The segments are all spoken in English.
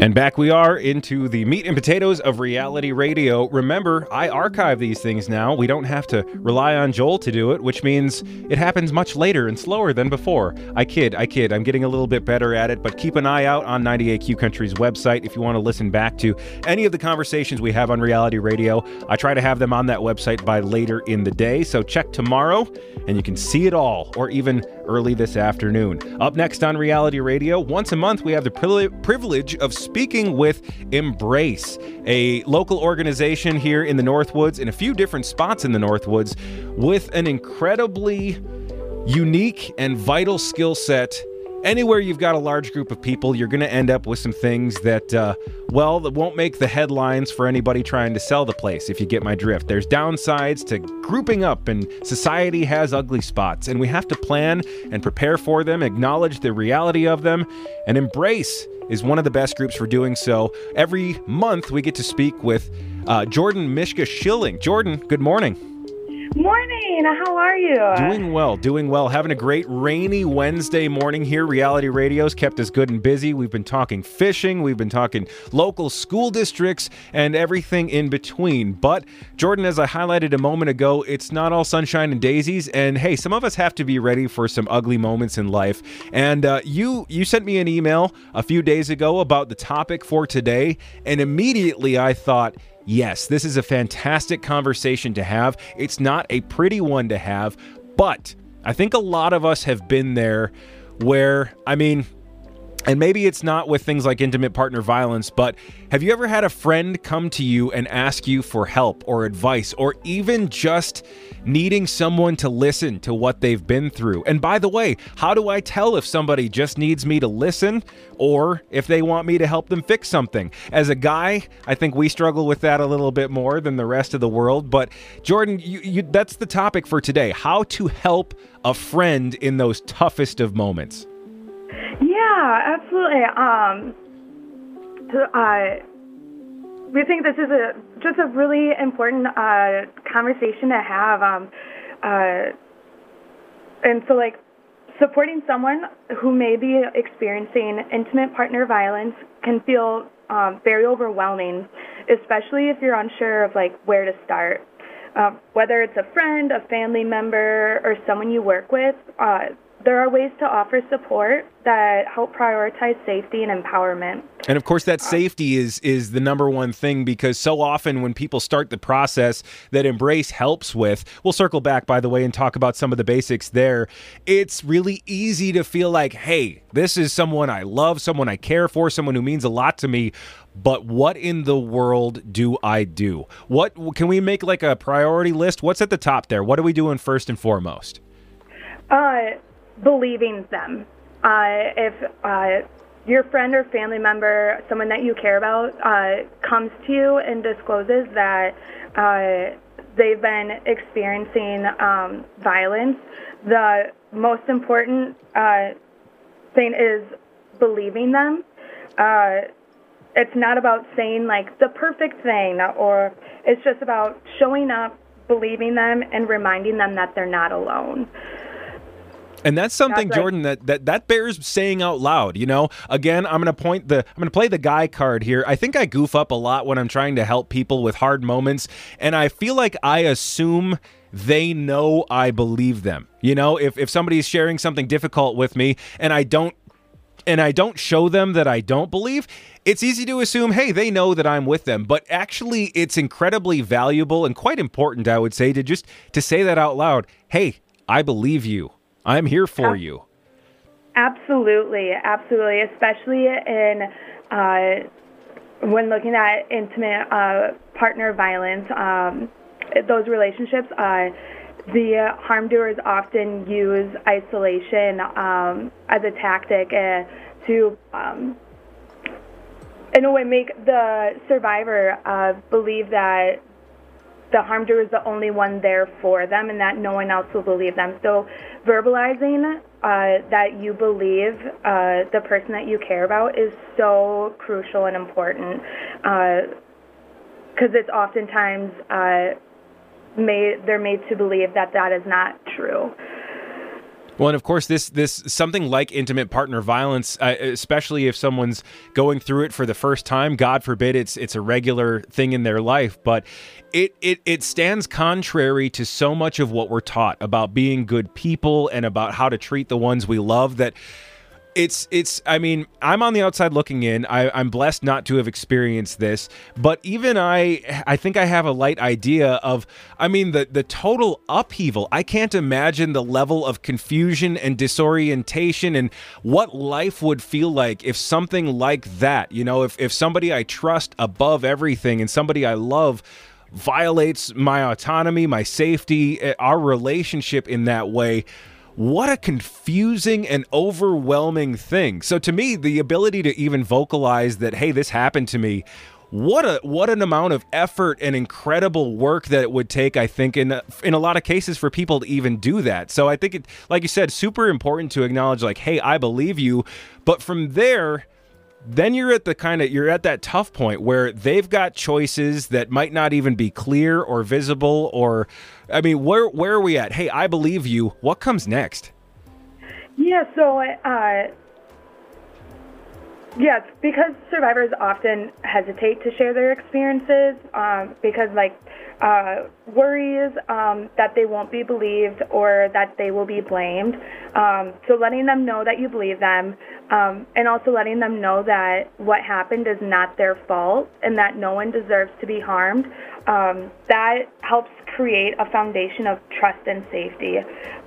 And back we are into the meat and potatoes of reality radio. Remember, I archive these things now. We don't have to rely on Joel to do it, which means it happens much later and slower than before. I kid. I'm getting a little bit better at it, but keep an eye out on 98Q Country's website if you want to listen back to any of the conversations we have on reality radio. I try to have them on that website by later in the day, so check tomorrow and you can see it all, or even early this afternoon. Up next on reality radio, once a month we have the privilege of speaking with Embrace, a local organization here in the Northwoods, in a few different spots in the Northwoods, with an incredibly unique and vital skill set. Anywhere you've got a large group of people, you're going to end up with some things that, that won't make the headlines for anybody trying to sell the place, if you get my drift. There's downsides to grouping up, and society has ugly spots, and we have to plan and prepare for them, acknowledge the reality of them, and Embrace is one of the best groups for doing so. Every month, we get to speak with Jordan Mishka Schilling. Jordan, good morning. Morning. How are you? Doing well. Having a great rainy Wednesday morning here. Reality Radio's kept us good and busy. We've been talking fishing. We've been talking local school districts and everything in between. But, Jordan, as I highlighted a moment ago, it's not all sunshine and daisies. And, hey, some of us have to be ready for some ugly moments in life. And you sent me an email a few days ago about the topic for today. And immediately I thought, yes, this is a fantastic conversation to have. It's not a pretty one to have, but I think a lot of us have been there where, and maybe it's not with things like intimate partner violence, but have you ever had a friend come to you and ask you for help or advice, or even just needing someone to listen to what they've been through? And by the way, how do I tell if somebody just needs me to listen or if they want me to help them fix something? As a guy, I think we struggle with that a little bit more than the rest of the world. But Jordan, that's the topic for today: how to help a friend in those toughest of moments. Yeah, absolutely. We think this is just a really important conversation to have. And so, supporting someone who may be experiencing intimate partner violence can feel very overwhelming, especially if you're unsure of where to start. Whether it's a friend, a family member, or someone you work with, there are ways to offer support that help prioritize safety and empowerment. And of course, that safety is the number one thing, because so often when people start the process that Embrace helps with, we'll circle back, by the way, and talk about some of the basics there. It's really easy to feel like, hey, this is someone I love, someone I care for, someone who means a lot to me. But what in the world do I do? What can we make a priority list? What's at the top there? What are we doing first and foremost? Believing them. If your friend or family member, someone that you care about, comes to you and discloses that they've been experiencing violence, the most important thing is believing them. It's not about saying the perfect thing, or it's just about showing up, believing them, and reminding them that they're not alone. And that's something, Jordan, that bears saying out loud. Again, I'm going to play the guy card here. I think I goof up a lot when I'm trying to help people with hard moments, and I feel like I assume they know I believe them. If somebody's sharing something difficult with me and I don't show them that I don't believe, it's easy to assume, hey, they know that I'm with them. But actually, it's incredibly valuable and quite important, I would say, to say that out loud. Hey, I believe you. I'm here for you. Absolutely, absolutely. Especially when looking at intimate partner violence, those relationships, the harm doers often use isolation as a tactic to, in a way, make the survivor believe that the harm doer is the only one there for them and that no one else will believe them. So verbalizing that you believe the person that you care about is so crucial and important, because it's oftentimes they're made to believe that is not true. Well, and of course, this something like intimate partner violence, especially if someone's going through it for the first time. God forbid it's a regular thing in their life, but it stands contrary to so much of what we're taught about being good people and about how to treat the ones we love. That I mean, I'm on the outside looking in. I'm blessed not to have experienced this, but even I think I have a light idea of, I mean, the total upheaval. I can't imagine the level of confusion and disorientation and what life would feel like if something like that, if somebody I trust above everything and somebody I love violates my autonomy, my safety, our relationship in that way. What a confusing and overwhelming thing. So to me, the ability to even vocalize that, hey, this happened to me, what an amount of effort and incredible work that it would take, I think, in a lot of cases for people to even do that. So I think it, like you said, super important to acknowledge, like, hey, I believe you. But from there, then you're at that tough point where they've got choices that might not even be clear or visible, or, I mean, where are we at? Hey, I believe you. What comes next? Yeah, so, yes, because survivors often hesitate to share their experiences because, worries that they won't be believed or that they will be blamed. So letting them know that you believe them, and also letting them know that what happened is not their fault and that no one deserves to be harmed, that helps create a foundation of trust and safety.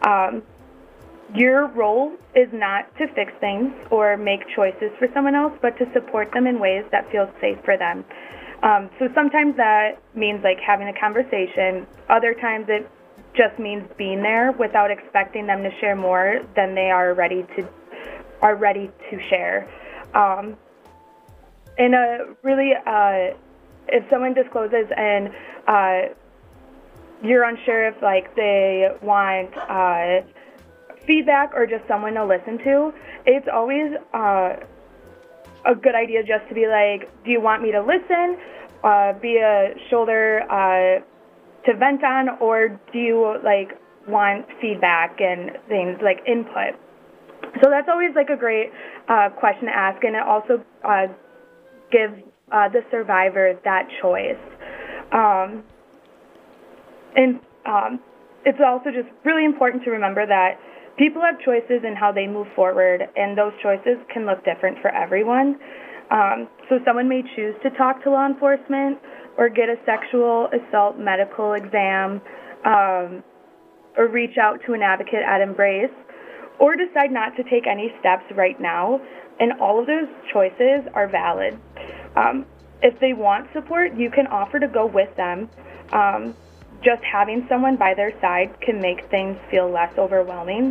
Your role is not to fix things or make choices for someone else, but to support them in ways that feel safe for them. So sometimes that means like having a conversation. Other times it just means being there without expecting them to share more than they are ready to share. If someone discloses and you're unsure if like they want feedback or just someone to listen to, it's always a good idea just to be like, do you want me to listen, be a shoulder to vent on, or do you like want feedback and things like input? So that's always like a great question to ask, and it also gives the survivor that choice. It's also just really important to remember that people have choices in how they move forward, and those choices can look different for everyone. So someone may choose to talk to law enforcement or get a sexual assault medical exam, or reach out to an advocate at Embrace, or decide not to take any steps right now, and all of those choices are valid. If they want support, you can offer to go with them. Just having someone by their side can make things feel less overwhelming.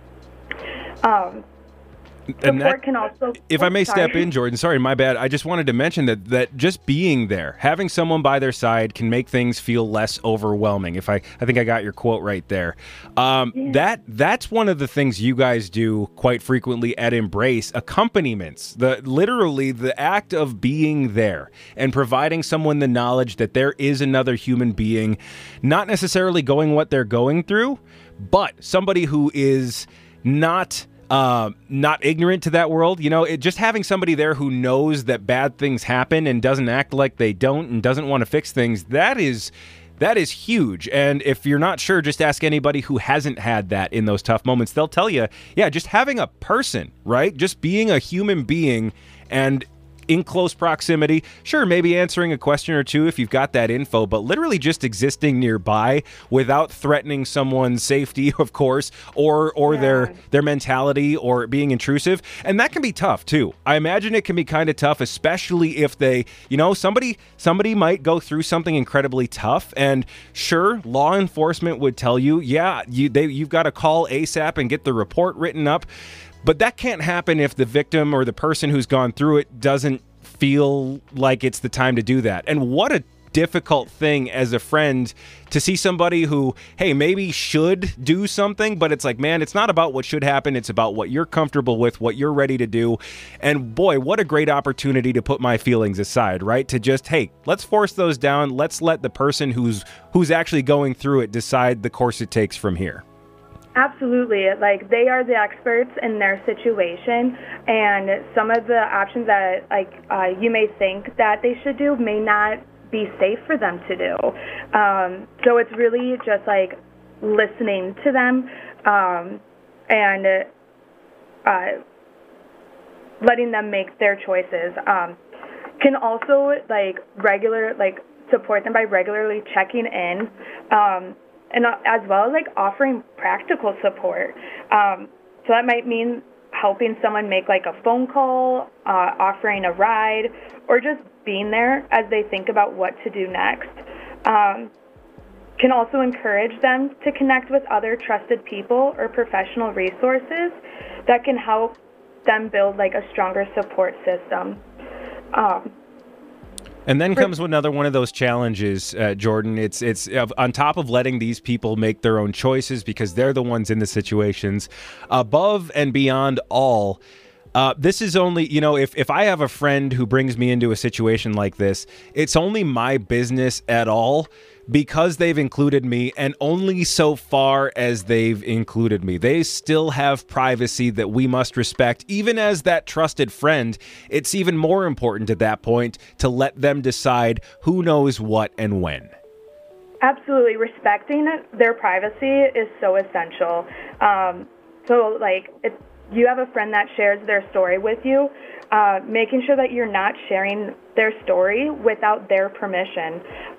And that, can also, if I may step in, Jordan, sorry, my bad. I just wanted to mention that just being there, having someone by their side can make things feel less overwhelming. I think I got your quote right there. That's one of the things you guys do quite frequently at Embrace, accompaniments. Literally the act of being there and providing someone the knowledge that there is another human being, not necessarily going what they're going through, but somebody who is not ignorant to that world. Just having somebody there who knows that bad things happen and doesn't act like they don't and doesn't want to fix things, that is huge. And if you're not sure, just ask anybody who hasn't had that in those tough moments. They'll tell you, yeah, just having a person, right? Just being a human being and in close proximity, sure, maybe answering a question or two if you've got that info, but literally just existing nearby without threatening someone's safety, of course, or their mentality or being intrusive. And that can be tough too. I imagine it can be kind of tough, especially if they, somebody might go through something incredibly tough, and sure, law enforcement would tell you, yeah, you've got to call ASAP and get the report written up. But that can't happen if the victim or the person who's gone through it doesn't feel like it's the time to do that. And what a difficult thing as a friend to see somebody who, hey, maybe should do something, but it's like, man, it's not about what should happen. It's about what you're comfortable with, what you're ready to do. And boy, what a great opportunity to put my feelings aside, right? To just, hey, let's force those down. Let's let the person who's actually going through it decide the course it takes from here. Absolutely. Like, they are the experts in their situation, and some of the options that you may think that they should do may not be safe for them to do. So it's really just like listening to them, and letting them make their choices. Can also support them by regularly checking in, and as well as offering practical support. So that might mean helping someone make a phone call, offering a ride, or just being there as they think about what to do next. Can also encourage them to connect with other trusted people or professional resources that can help them build a stronger support system. And then comes another one of those challenges, Jordan. It's on top of letting these people make their own choices because they're the ones in the situations. Above and beyond all, this is only, if I have a friend who brings me into a situation like this, it's only my business at all because they've included me, and only so far as they've included me. They still have privacy that we must respect. Even as that trusted friend, it's even more important at that point to let them decide who knows what and when. Absolutely. Respecting their privacy is so essential. If you have a friend that shares their story with you, making sure that you're not sharing their story without their permission.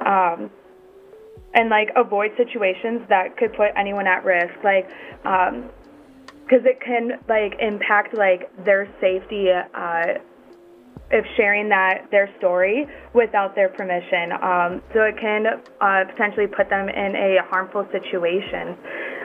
And avoid situations that could put anyone at risk, because it can impact their safety if sharing their story without their permission. So it can potentially put them in a harmful situation.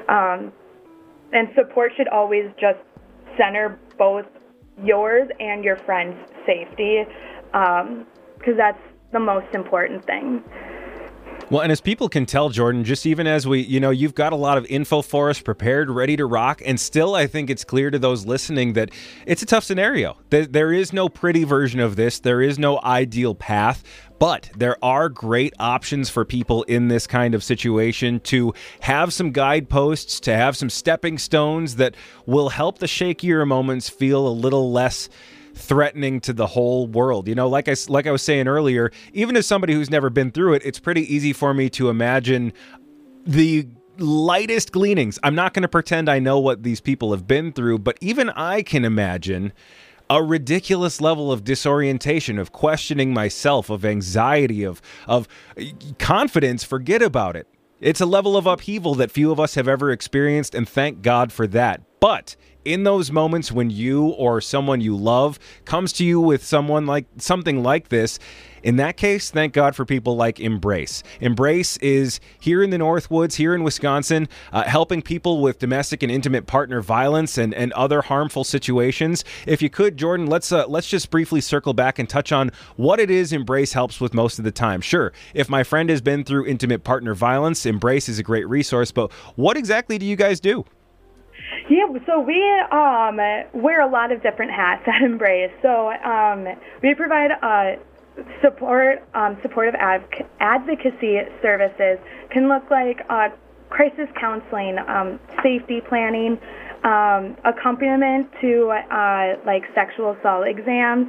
And support should always just center both yours and your friend's safety, because that's the most important thing. Well, and as people can tell, Jordan, just even as you've got a lot of info for us prepared, ready to rock, and still I think it's clear to those listening that it's a tough scenario. There is no pretty version of this. There is no ideal path, but there are great options for people in this kind of situation to have some guideposts, to have some stepping stones that will help the shakier moments feel a little less threatening to the whole world. Like I was saying earlier, even as somebody who's never been through it, it's pretty easy for me to imagine the lightest gleanings. I'm not going to pretend I know what these people have been through, but even I can imagine a ridiculous level of disorientation, of questioning myself, of anxiety, of confidence. Forget about it. It's a level of upheaval that few of us have ever experienced, and thank God for that. But in those moments when you or someone you love comes to you with something like this, in that case, thank God for people like Embrace. Embrace is here in the Northwoods, here in Wisconsin, helping people with domestic and intimate partner violence and other harmful situations. If you could, Jordan, let's just briefly circle back and touch on what it is Embrace helps with most of the time. Sure, if my friend has been through intimate partner violence, Embrace is a great resource, but what exactly do you guys do? Yeah, so we wear a lot of different hats at Embrace. So we provide supportive advocacy services. Can look like crisis counseling, safety planning, accompaniment to sexual assault exams,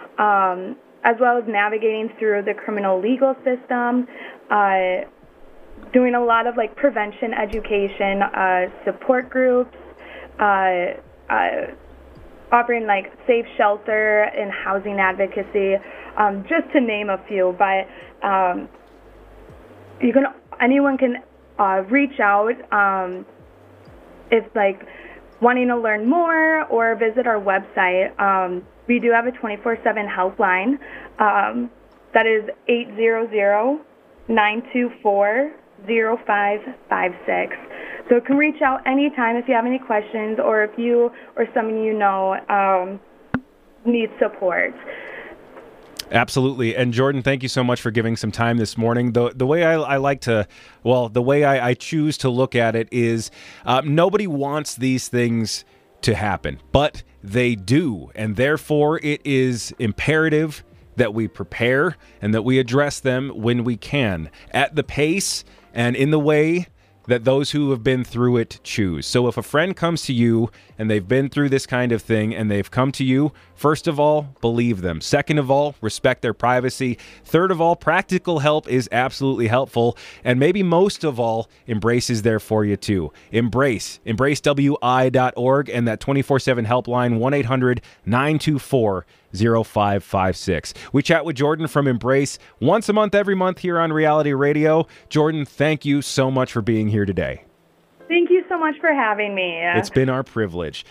as well as navigating through the criminal legal system, doing a lot of prevention education, support groups, offering safe shelter and housing advocacy, just to name a few. But anyone can reach out if wanting to learn more or visit our website. We do have a 24/7 helpline that is 800-924-0556. So you can reach out anytime if you have any questions or if you or someone you know needs support. Absolutely. And Jordan, thank you so much for giving some time this morning. The way I choose to look at it is nobody wants these things to happen, but they do. And therefore it is imperative that we prepare and that we address them when we can, at the pace and in the way that those who have been through it choose. So if a friend comes to you and they've been through this kind of thing and they've come to you, first of all, believe them. Second of all, respect their privacy. Third of all, practical help is absolutely helpful. And maybe most of all, Embrace is there for you too. Embrace, embracewi.org, and that 24/7 helpline, 1-800-924-0556. We chat with Jordan from Embrace once a month, every month here on Reality Radio. Jordan, thank you so much for being here today. Thank you so much for having me. It's been our privilege.